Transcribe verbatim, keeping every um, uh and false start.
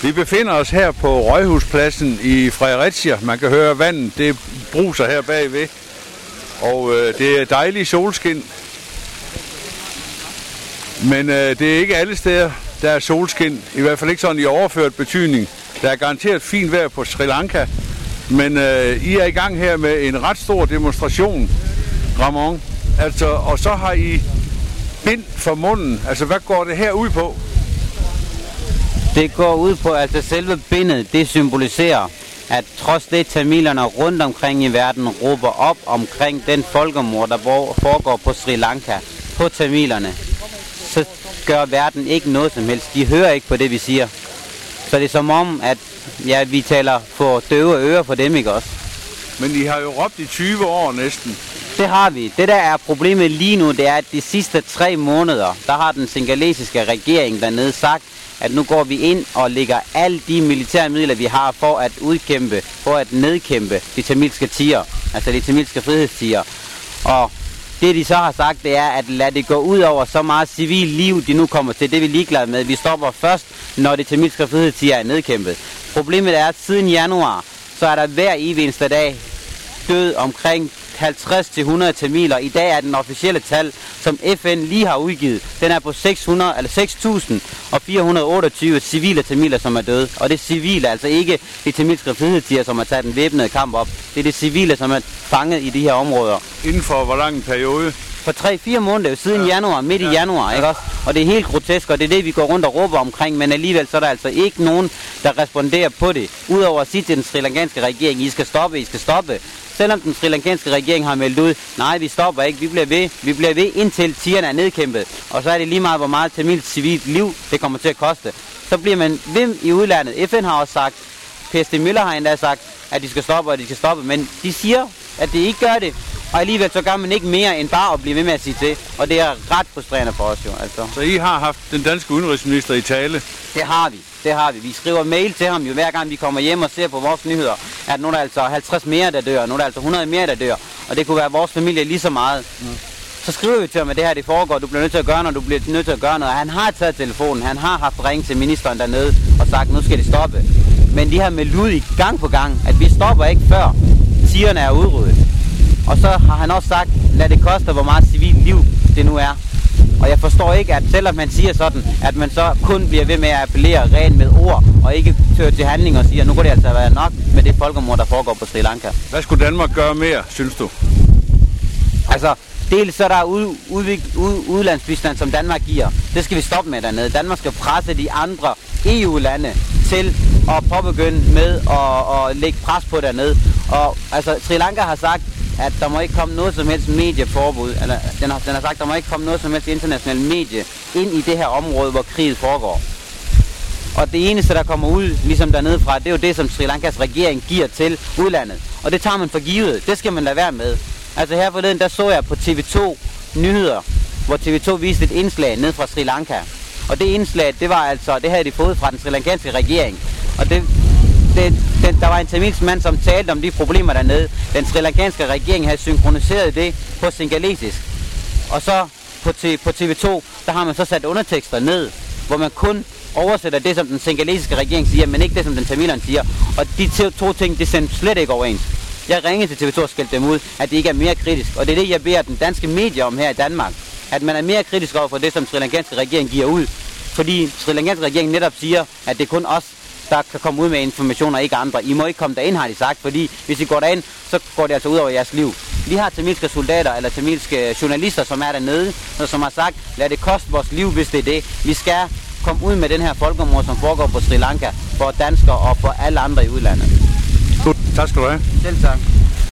Vi befinder os her på Rådhuspladsen i Fredericia. Man kan høre vandet, det bruser her bagved. Og øh, det er dejlig solskin. Men øh, det er ikke alle steder, der er solskin. I hvert fald ikke sådan i overført betydning. Der er garanteret fint vejr på Sri Lanka. Men øh, I er i gang her med en ret stor demonstration, Ramon. Altså, og så har I bind for munden. Altså, hvad går det her ud på? Det går ud på, at altså selve bindet, det symboliserer, at trods det tamilerne rundt omkring i verden råber op omkring den folkemord, der foregår på Sri Lanka, på tamilerne, så gør verden ikke noget som helst. De hører ikke på det, vi siger. Så det er som om, at ja, vi taler for døve ører for dem, ikke også? Men I har jo råbt i tyve år næsten. Det har vi. Det der er problemet lige nu, det er, at de sidste tre måneder, der har den singalesiske regering dernede sagt, at nu går vi ind og lægger alle de militære midler, vi har for at udkæmpe, for at nedkæmpe de tamilske tiger, altså de tamilske frihedstiger. Og det de så har sagt, det er at lade det gå ud over så meget civil liv, de nu kommer til. Det er vi ligeglade med. Vi stopper først, når de tamilske frihedstiger er nedkæmpet. Problemet er, at siden januar, så er der hver evig eneste dag død omkring halvtreds til hundrede tamiler. I dag er den officielle tal, som F N lige har udgivet, den er på seks hundrede, eller seks tusind fire hundrede og otteogtyve civile tamiler, som er døde. Og det er civile, altså ikke de tamilske frihedstiger, som har taget den væbnede kamp op. Det er det civile, som er fanget i de her områder. Inden for hvor lang en periode? For tre fire måneder, siden ja. januar, midt i ja. januar, ikke også? Og det er helt grotesk, og det er det, vi går rundt og råber omkring, men alligevel så er der altså ikke nogen, der responderer på det. Udover at sige til den sri lankanske regering, I skal stoppe, I skal stoppe. Selvom den sri lankanske regering har meldt ud, nej, vi stopper ikke, vi bliver ved, vi bliver ved indtil tigerne er nedkæmpet. Og så er det lige meget, hvor meget tamilt civilt liv det kommer til at koste. Så bliver man ved i udlandet. F N har også sagt, P S D Møller har endda sagt, at de skal stoppe, og de skal stoppe, men de siger, at det ikke gør det. Og alligevel så gør man ikke mere end bare at blive ved med at sige til. Og det er ret frustrerende for os jo. Altså. Så I har haft den danske udenrigsminister i tale? Det har vi. Det har vi. Vi skriver mail til ham jo hver gang vi kommer hjem og ser på vores nyheder, at nu er der altså halvtreds mere, der dør, nu er der altså hundrede mere, der dør. Og det kunne være vores familie lige så meget. Mm. Så skriver vi til ham, at det her det foregår, du bliver nødt til at gøre noget, du bliver nødt til at gøre noget. Han har taget telefonen, han har haft ringet til ministeren dernede og sagt, nu skal det stoppe. Men de har meldt ud i gang på gang, at vi stopper ikke før tigerne er udryddet. Og så har han også sagt, lad det koste, hvor meget civilt liv det nu er. Og jeg forstår ikke, at selvom man siger sådan, at man så kun bliver ved med at appellere rent med ord, og ikke tør til handling og siger, nu kunne det altså være nok med det folkemord, der foregår på Sri Lanka. Hvad skulle Danmark gøre mere, synes du? Altså, dels så er der ud, ud, ud, udlandsbistand, som Danmark giver. Det skal vi stoppe med dernede. Danmark skal presse de andre E U-lande til at påbegynde med at, at lægge pres på dernede. Og altså, Sri Lanka har sagt, at der må ikke komme noget som helst medieforbud, eller den har, den har sagt, at der må ikke komme noget som helst internationalt medie ind i det her område, hvor kriget foregår. Og det eneste, der kommer ud, ligesom dernede fra, det er jo det, som Sri Lankas regering giver til udlandet. Og det tager man for givet. Det skal man lade være med. Altså her forleden, der så jeg på T V to nyheder, hvor T V to viste et indslag ned fra Sri Lanka. Og det indslag, det var altså, det havde de fået fra den sri lankanske regering. Og det, det, den, der var en tamilsk mand, som talte om de problemer dernede. Den sri lankanske regering havde synkroniseret det på singalesisk. Og så på, t- på T V to, der har man så sat undertekster ned, hvor man kun oversætter det, som den singalesiske regering siger, men ikke det, som den tamilerne siger. Og de to, to ting, det sendte slet ikke overens. Jeg ringede til T V to og skældte dem ud, at det ikke er mere kritisk. Og det er det, jeg beder den danske medier om her i Danmark. At man er mere kritisk over for det, som sri lankanske regering giver ud. Fordi sri lankanske regering netop siger, at det er kun os, der kan komme ud med informationer, ikke andre. I må ikke komme derind, har de sagt, fordi hvis I går derind, så går det altså ud over jeres liv. Vi har tamilske soldater eller tamilske journalister, som er dernede, og som har sagt, lad det koste vores liv, hvis det er det. Vi skal komme ud med den her folkemord, som foregår på Sri Lanka, for danskere og for alle andre i udlandet. Godt, tak skal du have. Selv tak.